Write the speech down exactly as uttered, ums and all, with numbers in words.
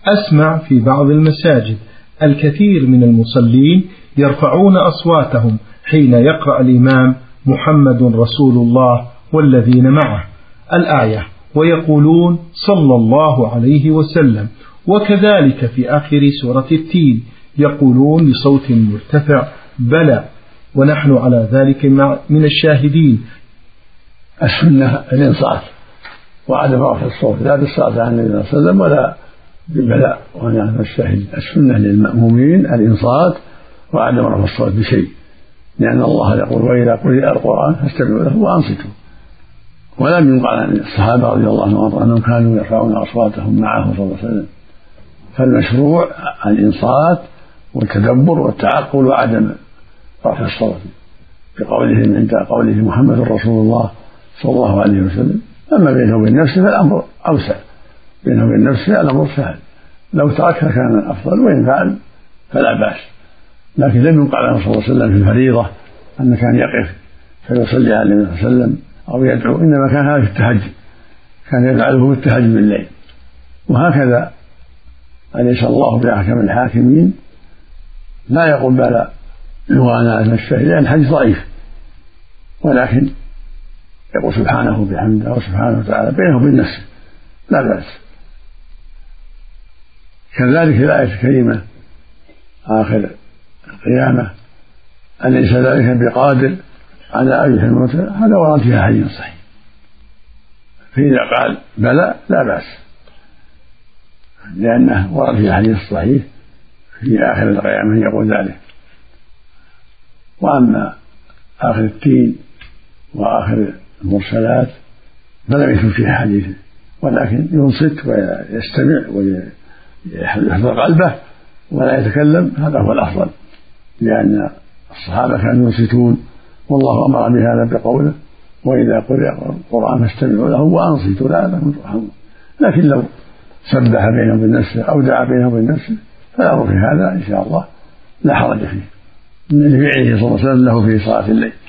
أسمع في بعض المساجد الكثير من المصلين يرفعون أصواتهم حين يقرأ الإمام محمد رسول الله والذين معه الآية ويقولون صلى الله عليه وسلم، وكذلك في آخر سورة التين يقولون بصوت مرتفع بلى، ونحن على ذلك من الشاهدين. السنة الإنصات وعدم رفع الصوت لا بالصلاة على النبي صلى الله عليه وسلم ولا بالبلاء، ونحن الشاهد. السنة للمأمومين الإنصات وعدم رفع الصوت بشيء، لأن الله يقول وإذا قرئ القرآن فاستمعوا له وأنصتوا. ولم ينقل عن الصحابة رضي الله عنهم أنهم كانوا يرفعون أصواتهم معه صلى الله عليه وسلم. فالمشروع الإنصات والتدبر والتعقل وعدم رفع الصوت بقولهم عند قوله محمد رسول الله صلى الله عليه وسلم. أما بينه وبين نفسه فالأمر أوسع، بينه وبين نفسه الأمر سهل، لو تركها كان أفضل، وإن فعل فلا بأس. لكن لم ينقل عنه صلى الله عليه وسلم في الفريضة أن كان يقف فيصلي على النبي صلى الله عليه وسلم أو يدعو، إنما كان هذا في التهجد، كان يفعله في التهجد بالليل. وهكذا أليس الله بأحكم الحاكمين؟ لا يقول بلى وأنا أتمشى، لأن الحديث ضعيف، ولكن يقول سبحانه بحمده وسبحانه وتعالى بينه وبين نفسه لا بأس. كذلك الآية الكريمة آخر القيامة أليس ذلك بقادر على أن يحيي الموتى، هذا ورد فيها حديث صحيح، فإذا قال بلى لا بأس، لأنه ورد فيها حديث صحيح في آخر القيامة يقول ذلك. وأما آخر التين وآخر المرسلات فلم يكن فيها حديث، ولكن ينصت ويستمع ويحضر قلبه ولا يتكلم، هذا هو الأفضل، لأن الصحابة كانوا ينصتون، والله أمر بهذا بقوله وإذا قرئ القرآن فاستمعوا له وأنصتوا لعلكم ترحمون. لكن لو سبح بينه وبين نفسه أو دعا بينه وبين نفسه فالأمر في هذا إن شاء الله لا حرج فيه، من فعله صلى الله عليه وسلم له في صلاة الليل.